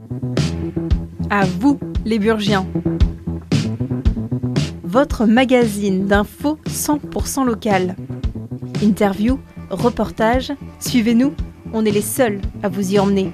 À vous, les Burgiens. Votre magazine d'infos 100% local. Interview, reportage, suivez-nous, on est les seuls à vous y emmener.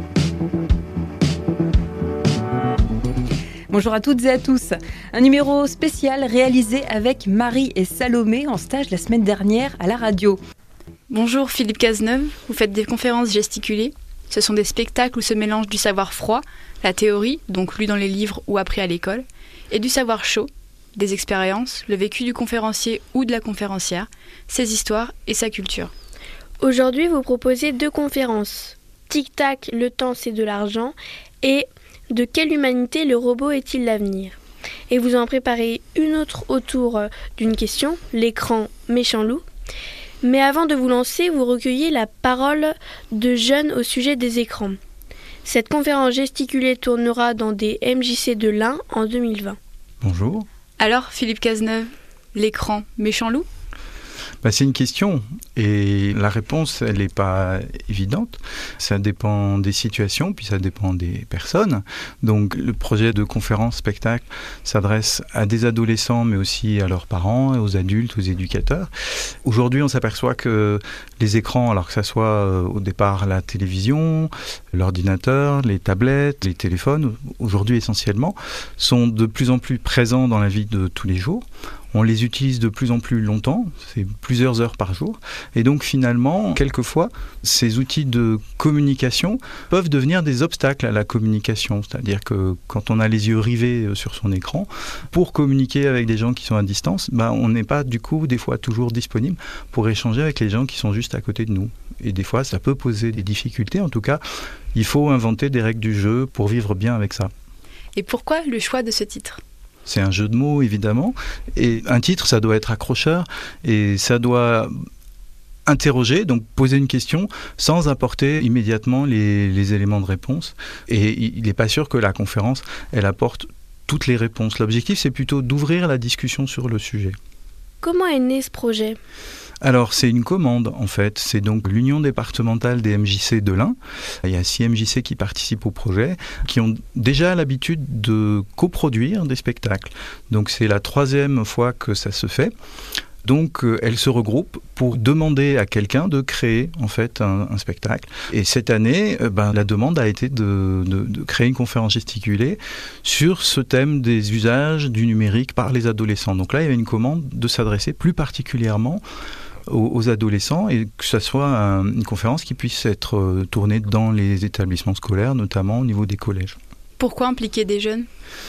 Bonjour à toutes et à tous. Un numéro spécial réalisé avec Marie et Salomé en stage la semaine dernière à la radio. Bonjour Philippe Cazeneuve, vous faites des conférences gesticulées. Ce sont des spectacles où se mélange du savoir froid, la théorie, donc lu dans les livres ou appris à l'école, et du savoir chaud, des expériences, le vécu du conférencier ou de la conférencière, ses histoires et sa culture. Aujourd'hui, vous proposez 2 conférences. Tic-tac, le temps c'est de l'argent et de quelle humanité le robot est-il l'avenir ? Et vous en préparez une autre autour d'une question, l'écran méchant loup. Mais avant de vous lancer, vous recueillez la parole de jeunes au sujet des écrans. Cette conférence gesticulée tournera dans des MJC de l'Ain en 2020. Bonjour. Alors, Philippe Cazeneuve, l'écran méchant loup ? C'est une question et la réponse, elle n'est pas évidente. Ça dépend des situations, puis ça dépend des personnes. Donc le projet de conférence spectacle s'adresse à des adolescents, mais aussi à leurs parents, aux adultes, aux éducateurs. Aujourd'hui, on s'aperçoit que les écrans, alors que ça soit au départ la télévision, l'ordinateur, les tablettes, les téléphones, aujourd'hui essentiellement, sont de plus en plus présents dans la vie de tous les jours. On les utilise de plus en plus longtemps, c'est plusieurs heures par jour. Et donc finalement, quelquefois, ces outils de communication peuvent devenir des obstacles à la communication. C'est-à-dire que quand on a les yeux rivés sur son écran, pour communiquer avec des gens qui sont à distance, on n'est pas du coup des fois toujours disponible pour échanger avec les gens qui sont juste à côté de nous. Et des fois, ça peut poser des difficultés. En tout cas, il faut inventer des règles du jeu pour vivre bien avec ça. Et pourquoi le choix de ce titre ? C'est un jeu de mots, évidemment. Et un titre, ça doit être accrocheur et ça doit interroger, donc poser une question sans apporter immédiatement les éléments de réponse. Et il n'est pas sûr que la conférence, elle apporte toutes les réponses. L'objectif, c'est plutôt d'ouvrir la discussion sur le sujet. Comment est né ce projet ? Alors, c'est une commande, en fait. C'est donc l'Union départementale des MJC de l'Ain. Il y a 6 MJC qui participent au projet, qui ont déjà l'habitude de coproduire des spectacles. Donc, c'est la 3e fois que ça se fait. Donc, elles se regroupent pour demander à quelqu'un de créer, en fait, un spectacle. Et cette année, la demande a été de créer une conférence gesticulée sur ce thème des usages du numérique par les adolescents. Donc là, il y avait une commande de s'adresser plus particulièrement aux adolescents et que ce soit une conférence qui puisse être tournée dans les établissements scolaires, notamment au niveau des collèges. Pourquoi impliquer des jeunes ?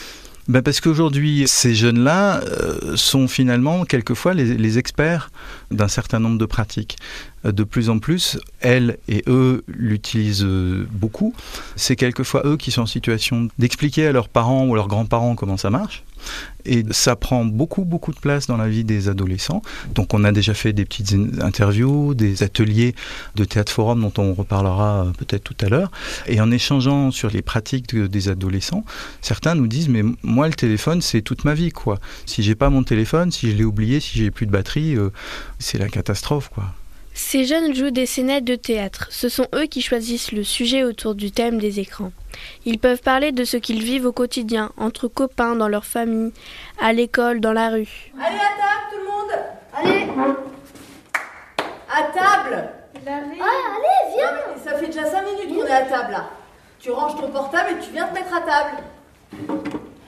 Parce qu'aujourd'hui, ces jeunes-là sont finalement quelquefois les experts d'un certain nombre de pratiques. De plus en plus, elles et eux l'utilisent beaucoup. C'est quelquefois eux qui sont en situation d'expliquer à leurs parents ou à leurs grands-parents comment ça marche. Et ça prend beaucoup de place dans la vie des adolescents. Donc on a déjà fait des petites interviews, des ateliers de théâtre forum dont on reparlera peut-être tout à l'heure. Et en échangeant sur les pratiques des adolescents, certains nous disent « mais moi le téléphone c'est toute ma vie quoi. Si j'ai pas mon téléphone, si je l'ai oublié, si j'ai plus de batterie, c'est la catastrophe quoi. » Ces jeunes jouent des scénettes de théâtre. Ce sont eux qui choisissent le sujet autour du thème des écrans. Ils peuvent parler de ce qu'ils vivent au quotidien, entre copains, dans leur famille, à l'école, dans la rue. Allez à table tout le monde. Allez. À table. Allez, viens. Non, ça fait déjà 5 minutes qu'on est à table là. Tu ranges ton portable et tu viens te mettre à table.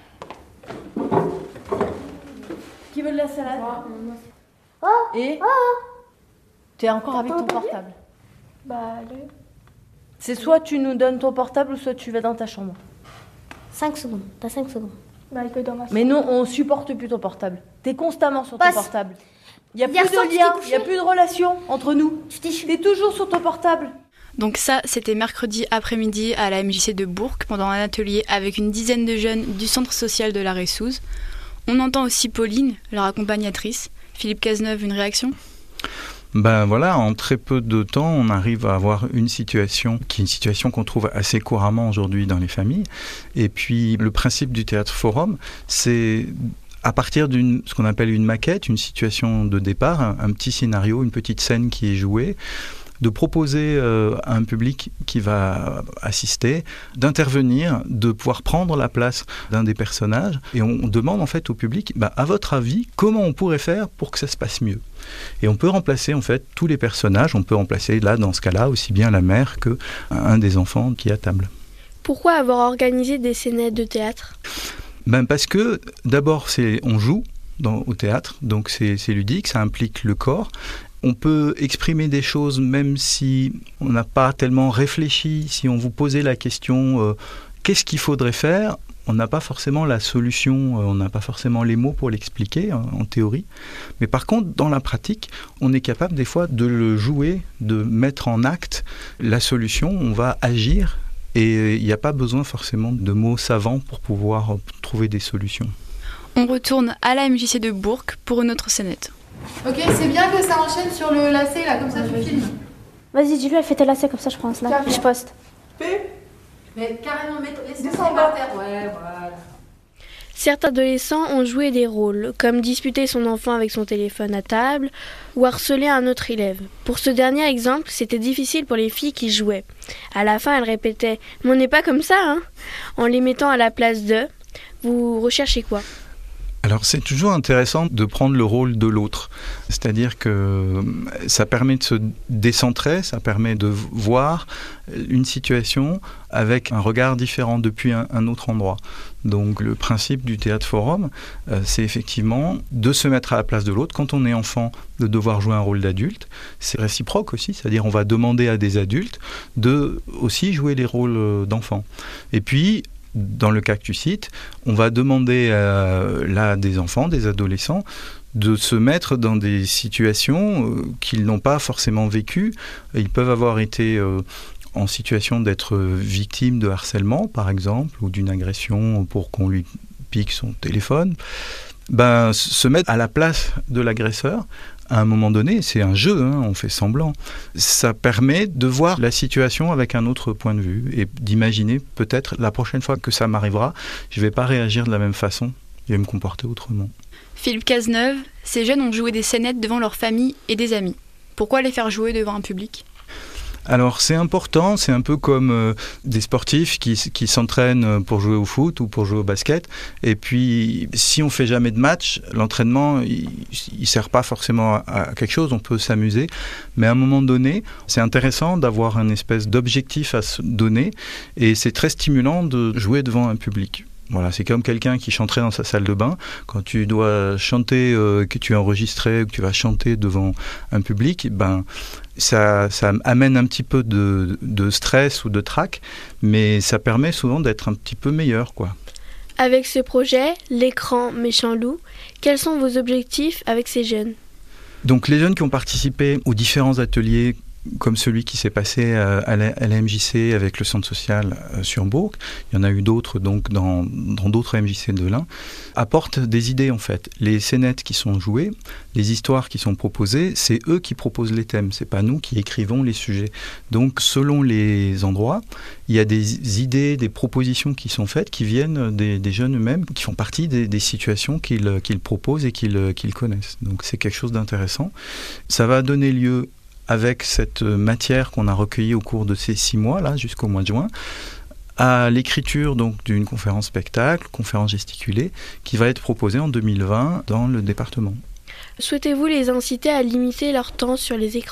Qui veut de la salade ? Et t'es encore avec ton portable ? Allez. C'est soit tu nous donnes ton portable ou soit tu vas dans ta chambre. 5 secondes, t'as 5 secondes. Il peut dans ma chambre. Mais non, on supporte plus ton portable. T'es constamment sur ton portable. Il n'y a plus de lien, il n'y a plus de relation entre nous. T'es toujours sur ton portable. Donc ça, c'était mercredi après-midi à la MJC de Bourg pendant un atelier avec une dizaine de jeunes du centre social de la Ressouze. On entend aussi Pauline, leur accompagnatrice. Philippe Cazeneuve, une réaction ? Voilà, en très peu de temps, on arrive à avoir une situation qui est une situation qu'on trouve assez couramment aujourd'hui dans les familles. Et puis, le principe du théâtre forum, c'est à partir d'une ce qu'on appelle une maquette, une situation de départ, un petit scénario, une petite scène qui est jouée, de proposer à un public qui va assister, d'intervenir, de pouvoir prendre la place d'un des personnages. Et on demande en fait au public, à votre avis, comment on pourrait faire pour que ça se passe mieux ? Et on peut remplacer en fait tous les personnages. On peut remplacer là, dans ce cas-là, aussi bien la mère que un des enfants qui est à table. Pourquoi avoir organisé des scénettes de théâtre ? Parce que d'abord, on joue au théâtre, donc c'est ludique, ça implique le corps. On peut exprimer des choses même si on n'a pas tellement réfléchi. Si on vous posait la question qu'est-ce qu'il faudrait faire ? On n'a pas forcément la solution, on n'a pas forcément les mots pour l'expliquer en théorie. Mais par contre, dans la pratique, on est capable des fois de le jouer, de mettre en acte la solution. On va agir et il n'y a pas besoin forcément de mots savants pour pouvoir trouver des solutions. On retourne à la MJC de Bourg pour une autre scénette. Ok, c'est bien que ça enchaîne sur le lacet, là, comme ça tu filmes. Vas-y, dis-lui, elle fait tes lacets, comme ça je prends là. Carrément. Je poste. Mais carrément, laisse-le par terre. Ouais, voilà. Certains adolescents ont joué des rôles, comme disputer son enfant avec son téléphone à table ou harceler un autre élève. Pour ce dernier exemple, c'était difficile pour les filles qui jouaient. À la fin, elles répétaient « Mais on n'est pas comme ça, hein !» En les mettant à la place d'eux. Vous recherchez quoi ? Alors c'est toujours intéressant de prendre le rôle de l'autre, c'est-à-dire que ça permet de se décentrer, ça permet de voir une situation avec un regard différent depuis un autre endroit. Donc le principe du théâtre forum, c'est effectivement de se mettre à la place de l'autre. Quand on est enfant, de devoir jouer un rôle d'adulte, c'est réciproque aussi, c'est-à-dire on va demander à des adultes de aussi jouer les rôles d'enfants. Et puis dans le cas que tu cites, on va demander là des enfants, des adolescents, de se mettre dans des situations qu'ils n'ont pas forcément vécues. Ils peuvent avoir été en situation d'être victimes de harcèlement, par exemple, ou d'une agression pour qu'on lui pique son téléphone. Se mettre à la place de l'agresseur, à un moment donné, c'est un jeu, on fait semblant. Ça permet de voir la situation avec un autre point de vue et d'imaginer peut-être la prochaine fois que ça m'arrivera, je ne vais pas réagir de la même façon, je vais me comporter autrement. Philippe Cazeneuve, ces jeunes ont joué des scénettes devant leur famille et des amis. Pourquoi les faire jouer devant un public ? Alors c'est important, c'est un peu comme des sportifs qui s'entraînent pour jouer au foot ou pour jouer au basket. Et puis si on fait jamais de match, l'entraînement il sert pas forcément à quelque chose, on peut s'amuser. Mais à un moment donné, c'est intéressant d'avoir un espèce d'objectif à se donner et c'est très stimulant de jouer devant un public. Voilà, c'est comme quelqu'un qui chanterait dans sa salle de bain. Quand tu dois chanter, que tu es enregistré, que tu vas chanter devant un public, ça amène un petit peu de stress ou de trac, mais ça permet souvent d'être un petit peu meilleur, quoi. Avec ce projet, l'écran Méchant Loup, quels sont vos objectifs avec ces jeunes ? Donc les jeunes qui ont participé aux différents ateliers, comme celui qui s'est passé à la MJC avec le centre social sur Bourg, il y en a eu d'autres donc dans d'autres MJC de l'Ain, apportent des idées en fait. Les scénettes qui sont jouées, les histoires qui sont proposées, c'est eux qui proposent les thèmes, c'est pas nous qui écrivons les sujets. Donc selon les endroits, il y a des idées, des propositions qui sont faites, qui viennent des jeunes eux-mêmes, qui font partie des situations qu'ils proposent et qu'ils connaissent. Donc c'est quelque chose d'intéressant. Ça va donner lieu avec cette matière qu'on a recueillie au cours de ces 6 mois, là, jusqu'au mois de juin, à l'écriture donc d'une conférence spectacle, conférence gesticulée, qui va être proposée en 2020 dans le département. Souhaitez-vous les inciter à limiter leur temps sur les écrans ?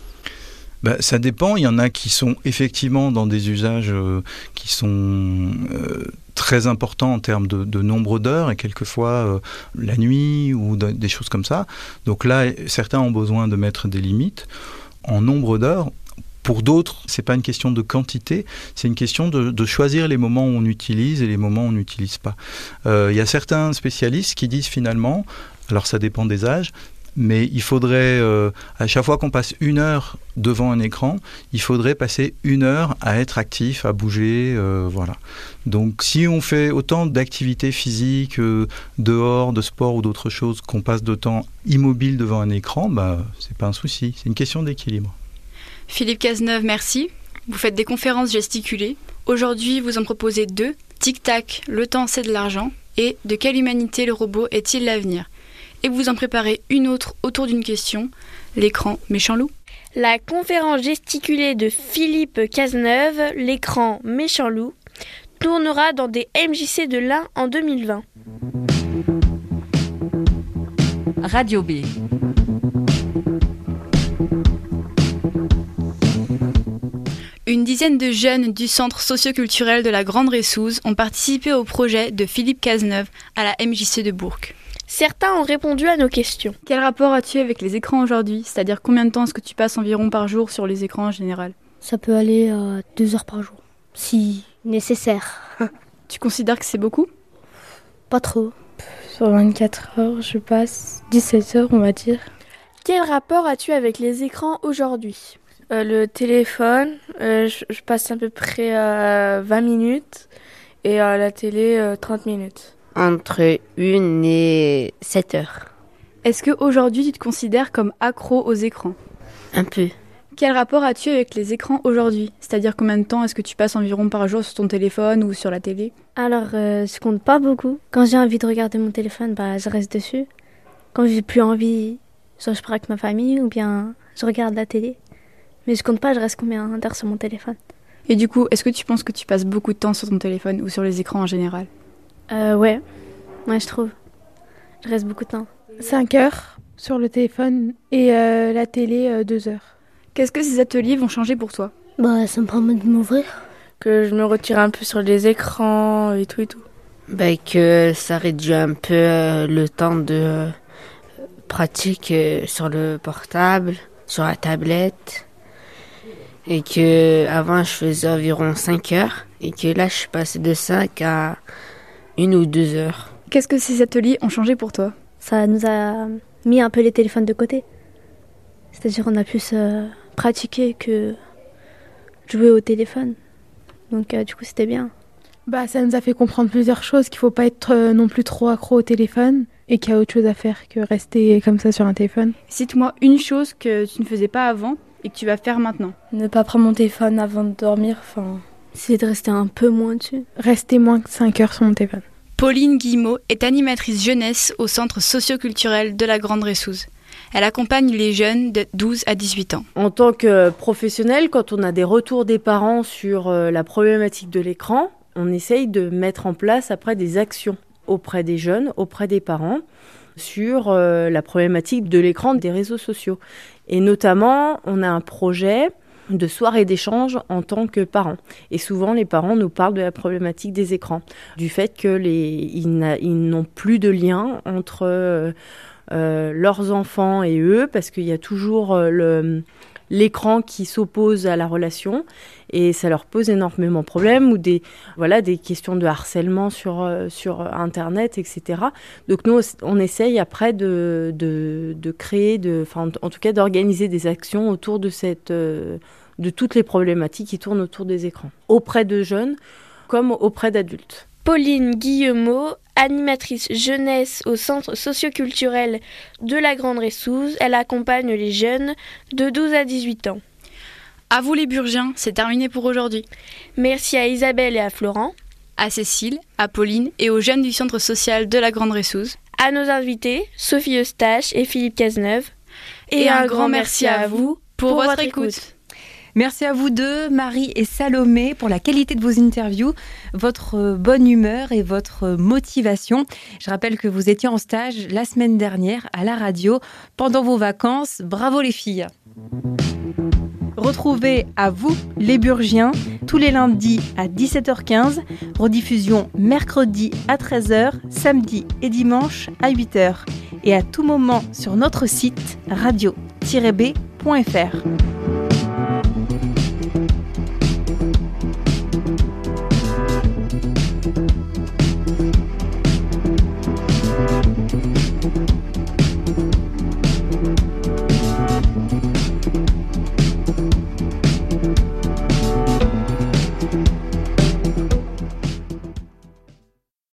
Ça dépend, il y en a qui sont effectivement dans des usages qui sont très importants en termes de nombre d'heures et quelquefois la nuit ou des choses comme ça. Donc là, certains ont besoin de mettre des limites en nombre d'heures. Pour d'autres, c'est pas une question de quantité, c'est une question de choisir les moments où on utilise et les moments où on n'utilise pas. Il y a certains spécialistes qui disent finalement, alors ça dépend des âges, mais il faudrait, à chaque fois qu'on passe 1 heure devant un écran, il faudrait passer 1 heure à être actif, à bouger, voilà. Donc si on fait autant d'activités physiques, dehors, de sport ou d'autres choses, qu'on passe de temps immobile devant un écran, c'est pas un souci, c'est une question d'équilibre. Philippe Cazeneuve, merci. Vous faites des conférences gesticulées. Aujourd'hui, vous en proposez 2, Tic-tac, le temps c'est de l'argent, et De quelle humanité le robot est-il l'avenir ? Et vous en préparez une autre autour d'une question, l'écran Méchant Loup. La conférence gesticulée de Philippe Cazeneuve, l'écran Méchant Loup, tournera dans des MJC de l'Ain en 2020. Radio B. Une dizaine de jeunes du centre socioculturel de la Grande Ressouze ont participé au projet de Philippe Cazeneuve à la MJC de Bourg. Certains ont répondu à nos questions. Quel rapport as-tu avec les écrans aujourd'hui ? C'est-à-dire combien de temps est-ce que tu passes environ par jour sur les écrans en général ? Ça peut aller à 2 heures par jour, si nécessaire. Tu considères que c'est beaucoup ? Pas trop. Sur 24 heures, je passe 17 heures, on va dire. Quel rapport as-tu avec les écrans aujourd'hui ? Le téléphone, je passe à peu près 20 minutes et à la télé 30 minutes. Entre 1 et 7 heures. Est-ce qu'aujourd'hui tu te considères comme accro aux écrans ? Un peu. Quel rapport as-tu avec les écrans aujourd'hui ? C'est-à-dire combien de temps est-ce que tu passes environ par jour sur ton téléphone ou sur la télé ? Alors, je compte pas beaucoup. Quand j'ai envie de regarder mon téléphone, je reste dessus. Quand j'ai plus envie, soit je pars avec ma famille ou bien je regarde la télé. Mais je compte pas, je reste combien d'heures sur mon téléphone. Et du coup, est-ce que tu penses que tu passes beaucoup de temps sur ton téléphone ou sur les écrans en général ? Ouais, je trouve. Je reste beaucoup de temps. 5 heures sur le téléphone et la télé 2 heures. Qu'est-ce que ces ateliers vont changer pour toi ? Ça me permet de m'ouvrir. Que je me retire un peu sur les écrans et tout. Que ça réduit un peu le temps de pratique sur le portable, sur la tablette. Et que avant je faisais environ 5 heures et que là je suis passée de 5 à 1 ou 2 heures. Qu'est-ce que ces ateliers ont changé pour toi ? Ça nous a mis un peu les téléphones de côté. C'est-à-dire on a plus pratiqué que jouer au téléphone. Donc du coup c'était bien. Ça nous a fait comprendre plusieurs choses, qu'il faut pas être non plus trop accro au téléphone et qu'il y a autre chose à faire que rester comme ça sur un téléphone. Cite-moi une chose que tu ne faisais pas avant et que tu vas faire maintenant. Ne pas prendre mon téléphone avant de dormir, c'est de rester un peu moins dessus. Rester moins que 5 heures sur mon téléphone. Pauline Guillemot est animatrice jeunesse au centre socioculturel de la Grande Ressouze. Elle accompagne les jeunes de 12 à 18 ans. En tant que professionnel, quand on a des retours des parents sur la problématique de l'écran, on essaye de mettre en place après des actions auprès des jeunes, auprès des parents, sur la problématique de l'écran des réseaux sociaux. Et notamment, on a un projet de soirée d'échange en tant que parents. Et souvent, les parents nous parlent de la problématique des écrans, du fait qu'ils n'ont plus de lien entre leurs enfants et eux, parce qu'il y a toujours l'écran qui s'oppose à la relation et ça leur pose énormément de problèmes ou des questions de harcèlement sur Internet, etc. Donc nous, on essaye après de créer, en tout cas d'organiser des actions autour de de toutes les problématiques qui tournent autour des écrans, auprès de jeunes comme auprès d'adultes. Pauline Guillemot, animatrice jeunesse au centre socioculturel de la Grande Ressouze, elle accompagne les jeunes de 12 à 18 ans. À vous les Burgiens, c'est terminé pour aujourd'hui. Merci à Isabelle et à Florent, à Cécile, à Pauline et aux jeunes du centre social de la Grande Ressouze, à nos invités, Sophie Eustache et Philippe Cazeneuve, et un grand merci à vous pour votre écoute. Merci à vous deux, Marie et Salomé, pour la qualité de vos interviews, votre bonne humeur et votre motivation. Je rappelle que vous étiez en stage la semaine dernière à la radio pendant vos vacances. Bravo les filles. Retrouvez À vous les Burgiens tous les lundis à 17h15, rediffusion mercredi à 13h, samedi et dimanche à 8h et à tout moment sur notre site radio-b.fr.